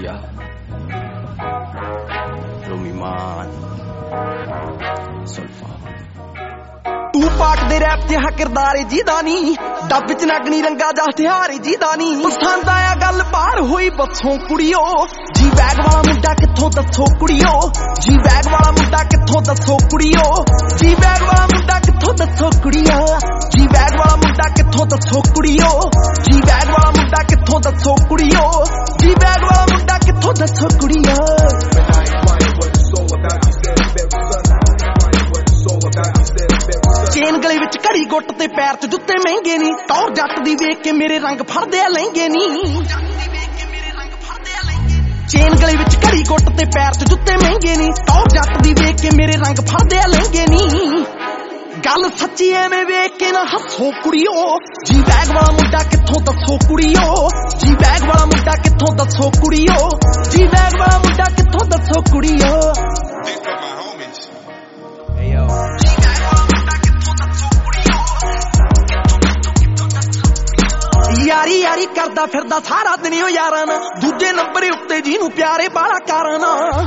Yeah. Romiman. Solfa. ਤੂੰ ਪਾਕ ਦੇ ਰੈਪ ਤੇ ਹਾ ਕਿਰਦਾਰ ਜਿਹਦਾ ਨੀ ਡੱਬ ਚ ਨਗਣੀ ਰੰਗਾ ਜਾ ਹਥਿਆਰ ਜਿਹਦਾ ਨੀ ਪਸੰਦ ਆਇਆ ਗੱਲ ਬਾਹਰ ਹੋਈ ਬੱਸੋਂ ਕੁੜੀਓ ਜੀ ਬੈਗ ਵਾਲਾ ਮੁੰਡਾ ਕਿੱਥੋਂ ਦੱਸੋ ਕੁੜੀਓ ਜੀ ਬੈਗ ਵਾਲਾ ਮੁੰਡਾ ਕਿੱਥੋਂ ਦੱਸੋ ਕੁੜੀਓ ਜੀ ਬੈਗ ਵਾਲਾ ਮੁੰਡਾ ਕਿੱਥੋਂ ਦੱਸੋ ਕੁੜੀਓ ਜੀ ਬੈਗ ਵਾਲਾ ਮੁੰਡਾ ਕਿੱਥੋਂ ਦੱਸੋ ਕੁੜੀਓ ਜੀ ਬੈਗ ਵਾਲਾ ਮੁੰਡਾ ਕਿੱਥੋਂ ਦੱਸੋ ਕੁੜੀਓ ਜੀ ਬੈਗ ਵਾਲਾ ਮੁੰਡਾ ਕਿੱਥੋਂ ਦੱਸੋ ਕੁੜੀਓ ਚੇਨ ਗਲੇ ਵਿੱਚ ਘੜੀ ਗੁੱਟ ਤੇ ਪੈਰ ਤੇ ਜੁੱਤੇ ਮਹਿੰਗੇ ਨੀ ਟੌਰ ਜੱਟ ਦੀ ਵੇਖ ਕੇ ਮੇਰੇ ਰੰਗ ਫੜਦੇ ਆ ਲਹਿੰਗੇ ਨੀ ਚੇਨ ਗਲੇ ਵਿੱਚ ਘੜੀ ਗੁੱਟ ਤੇ ਪੈਰ ਤੇ ਜੁੱਤੇ ਮਹਿੰਗੇ ਨੀ ਟੌਰ ਜੱਟ ਦੀ ਵੇਖ ਕੇ ਮੇਰੇ ਰੰਗ ਫੜਦੇ ਆ ਲਹਿੰਗੇ ਨੀ ਗੱਲ ਸੱਚੀ ਐਵੇਂ ਵੇਖ ਕੇ ਨਾ ਹੱਸੋ ਕੁੜੀਓ ਜੀ ਬੈਗ ਵਾਲਾ ਮੁੰਡਾ ਕਿੱਥੋਂ ਦੱਸੋ ਕੁੜੀਓ ਜੀ ਬੈਗ ਵਾਲਾ ਮੁੰਡਾ ਕਿੱਥੋਂ ਦੱਸੋ ਕੁੜੀਓ ਜੀ ਬੈਗ ਵਾਲਾ ਮੁੰਡਾ ਕਿੱਥੋਂ ਦੱਸੋ ਕੁੜੀਓ ਯਾਰੀ ਯਾਰੀ ਕਰਦਾ ਫਿਰਦਾ ਸਾਰਾ ਦਿਨ ਓ ਯਾਰਾਂ ਨਾਲ ਦੂਜੇ ਨੰਬਰ ਉੱਤੇ ਜਿਹਨੂੰ ਪਿਆਰੇ ਬਾਲਾ ਕਾਰਾਂ ਨਾਲ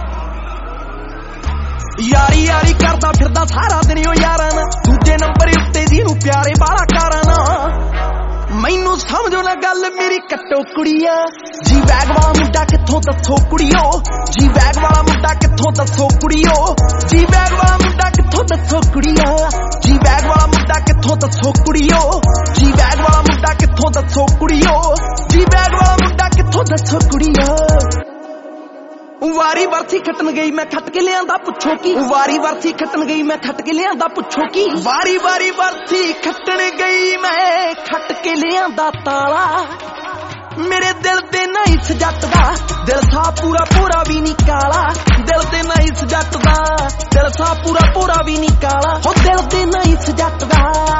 ਯਾਰੀ ਯਾਰੀ ਕਰਦਾ ਫਿਰਦਾ ਸਾਰਾ ਦਿਨ ਓ ਯਾਰਾਂ ਨਾਲ ਦੂਜੇ ਨੰਬਰ ਉੱਤੇ ਜਿਹਨੂੰ ਪਿਆਰੇ ਬਾਲਾ ਕਾਰਾਂ ਨਾਲ ਮੈਨੂੰ ਸਮਝੋ ਨਾ ਗੱਲ ਮੇਰੀ ਕੱਟੋ ਕੁੜੀਆ ਜੀ ਬੈਗ ਵਾਲਾ ਮੁੰਡਾ ਕਿੱਥੋਂ ਦੱਸੋ ਕੁੜੀਓ ਜੀ ਬੈਗ ਵਾਲਾ ਮੁੰਡਾ ਕਿੱਥੋਂ ਦੱਸੋ ਕੁੜੀਓ ਜੀ ਬੈਗ ਵਾਲਾ ਮੁੰਡਾ ਕਿੱਥੋਂ ਦੱਸੋ ਕੁੜੀਆ ਜੀ ਬੈਗ ਵਾਲਾ ਮੁੰਡਾ ਕਿੱਥੋਂ ਦੱਸੋ ਕੁੜੀਓ ਜੀ ਬੈਗ ਵਾਲਾ ਮੁੰਡਾ ਕਿੱਥੋਂ ਦੱਸੋ ਕੁੜੀਓ ਜੀ ਬੈਗ ਵਾਲਾ ਮੁੰਡਾ ਕਿੱਥੋਂ ਦੱਸੋ ਕੁੜੀਓ ਵਾਰੀ ਵਰਥੀ ਖੱਟਣ ਗਈ ਮੈਂ ਖੱਟ ਕੇ ਲਿਆਂਦਾ ਪੁੱਛੋ ਕੀ ਵਾਰੀ ਵਰਥੀ ਖੱਟਣ ਗਈ ਮੈਂ ਖੱਟ ਕੇ ਲਿਆਂਦਾ ਪੁੱਛੋ ਕੀ ਵਾਰੀ ਵਰਥੀ ਖੱਟਣ ਗਈ ਮੈਂ ਖੱਟ ਕੇ ਲਿਆਂਦਾ ਤਾਲਾ ਮੇਰੇ ਦਿਲ ਤੇ ਨਾ ਇਸ ਜੱਟ ਦਾ ਦਿਲ ਸਾ ਪੂਰਾ ਵੀ ਨੀ ਕਾਲਾ ਦਿਲ ਤੇ ਨਾ ਇਸ ਜੱਟ ਦਾ ਦਿਲ ਸਾ ਪੂਰਾ ਵੀ ਨੀ ਕਾਲਾ ਹੋ ਦਿਲ ਤੇ ਨਾ ਇਸ ਜੱਟ ਦਾ